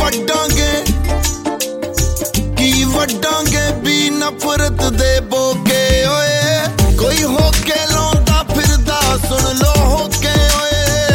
ਵੱਡਾਂਗੇ ਵੀ ਨਫ਼ਰਤ ਦੇ ਬੋਕੇ ਓਏ ਕੋਈ ਹੋਕੇ ਲਾਉਂਦਾ ਫਿਰਦਾ ਸੁਣ ਲੋ ਹੋਕੇ ਓਏ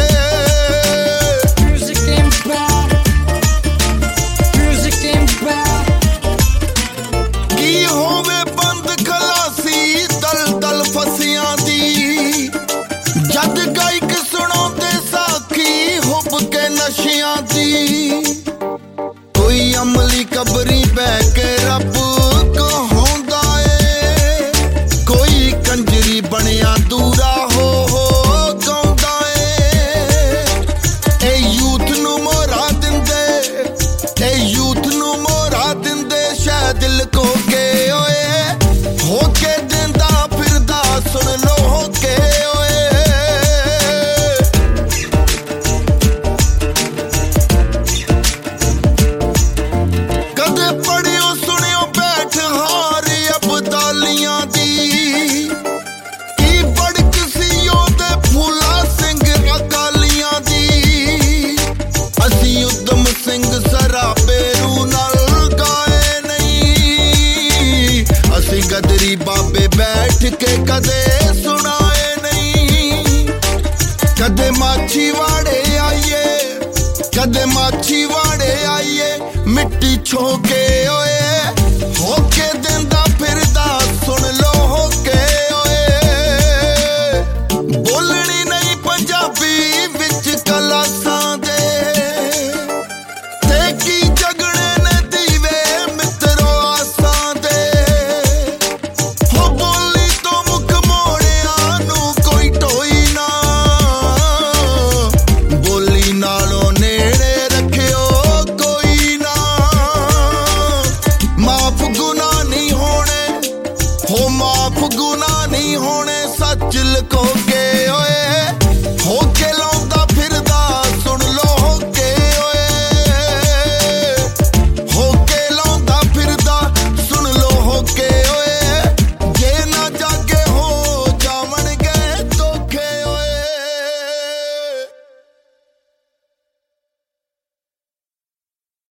ਕੀ ਹੋਵੇ ਬੰਦ ਖਲਾਸੀ ਦਲ ਫਸਿਆਂ ਦੀ ਜਦ ਗਾਇਕ ਸੁਣਾਉਂਦੇ ਸਾਖੀ ਹੁੱਬ ਕੇ ਨਸ਼ਿਆਂ ਦੀ ਕੋਈ ਅਮਲੀ ਕਬਰੀ ਬਹਿ ਕੇ ਰੱਬ ਕਹਾਉਂਦਾ ਏ ਕੋਈ ਕੰਜਰੀ ਬਣਿਆ ਦੂਰਾ ਹੋ ਗਾਉਂਦਾ ਏ ਇਹ ਯੂਥ ਨੂੰ ਮੋਹਰਾ ਦਿੰਦੇ ਸ਼ਾਇਦ ਲੁਕੋ ਕੇ ਓਏ ਹੋ ਕੇ ਦਿੰਦਾ ਫਿਰਦਾ ਸੁਣ ਲੋ ਹੋ ਕੇ ਓਏ ਕਦੇ ਪੜਿਓ ਸੁਣਿਓ ਬੈਠ ਹਾਰ ਅਬਦਾਲੀਆਂ ਦੀ ਕੀ ਬੜਕ ਸੀ ਉਹਦੇ ਫੂਲਾ ਸਿੰਘ ਅਕਾਲੀਆਂ ਦੀ ਅਸੀਂ ਉਦਮ ਸਿੰਘ ਸਰਾਬੇ ਰੂ ਨਾਲ ਗਾਏ ਨਹੀਂ ਅਸੀਂ ਗਦਰੀ ਬਾਬੇ ਬੈਠ ਕੇ ਕਦੇ ਸੁਣਾਏ ਨਹੀਂ ਕਦੇ ਮਾਛੀਵਾੜੇ ਆਈਏ ਮਿੱਟੀ ਛੋਕੇ ਓਏ